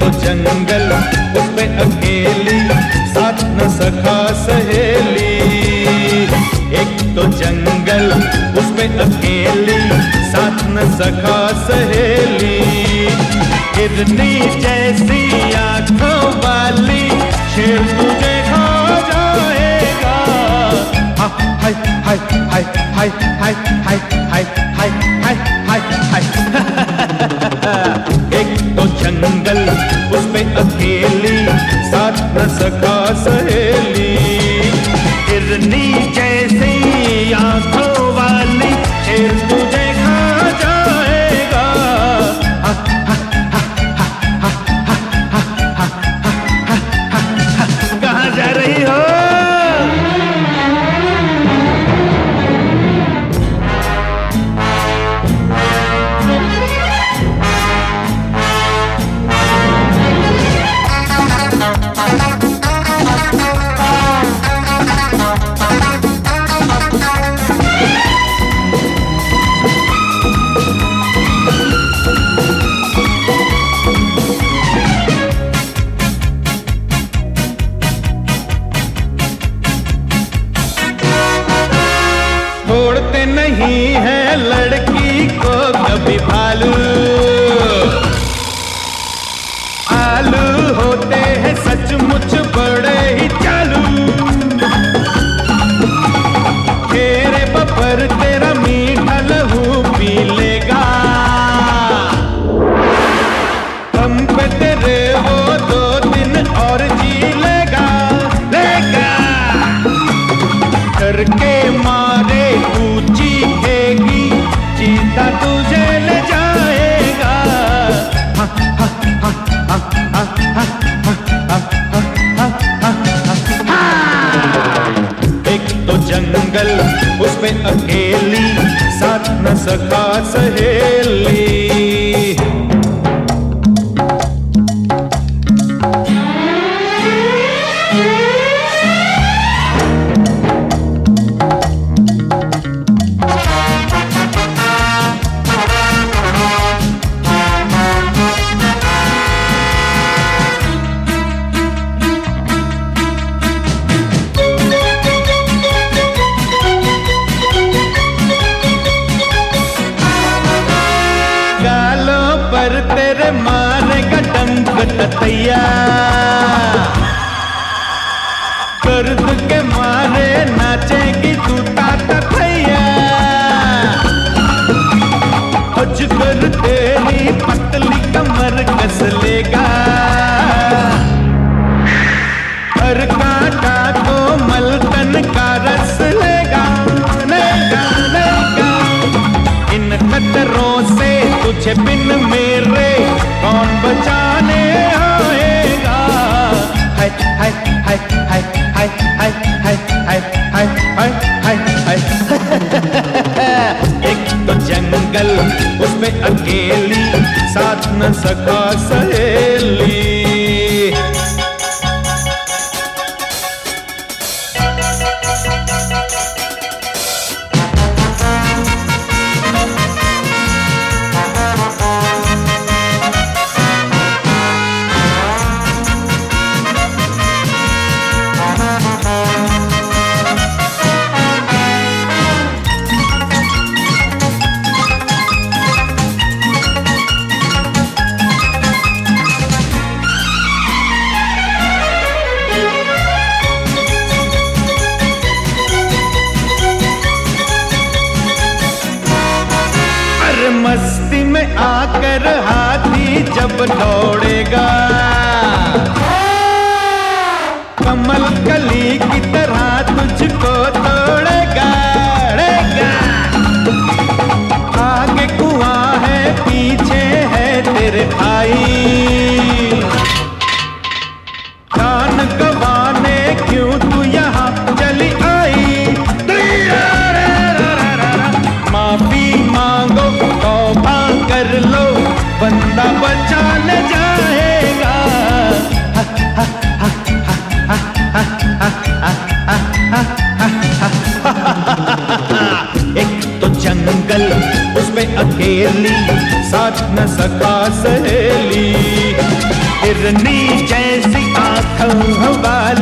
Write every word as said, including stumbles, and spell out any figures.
तो जंगल उस पे अकेली, साथ न सखा सहेली। एक तो जंगल उस पे अकेली, साथ न सखा सहेली। हिरनी जैसी आंखों वाली शेर तुझे खा जाएगा। हाय हाय हाय हाय हाय हाय हाय हाय हाय हाय हाय। एक तो जंगल उस पे अकेली, साथ न सखा सहेली। हिरनी जैसी आंखों वाली शेर तुझे खा जाएगा। कहाँ जा रही हो? छोड़ते नहीं है लड़की को कभी भालू। आलू होते हैं सचमुच बड़े ही चालू। तेरे बपर तेरा मीठा लहू पी लेगा। हम पे तेरे वो दो दिन और जी लेगा लेगा। करके मारे तू चीखेगी, चीता तुझे ले जाएगा। हा, हा, हा, हा, हा, हा, हा, हा, हा, हा। एक तो जंगल उस पे अकेली, साथ न सखा सहेली। पर तेरे मारेगा डंक ततैया। दर्द के मारे नाचेगी तू ताता थैया। अजगर तेरी पतली कमर कस लेगा। हर कांटा को मलकन का रस लेगा लेगा लेगा। इन खतरों से तुझे बिन मेरे कौन बचाने आएगा। हाय हाय हाय हाय हाय हाय हाय हाय हाय हाय हाय हाय। एक तो जंगल उस पे अकेली, साथ न सखा सहेली। मस्ती में आकर हाथी जब दौड़ेगा, कमल कली की तरह तुझको तोड़ेगा तोड़ेगा। आगे कुआं है पीछे है तेरे भाई, जान गंवाने क्यों तू यहाँ चली आई। माफी मांगो तौबा कर लो, बंदा बचाने जाएगा। एक तो जंगल उसमें अकेली, साथ न सखा सहेली। हिरनी जैसी आंखों वाली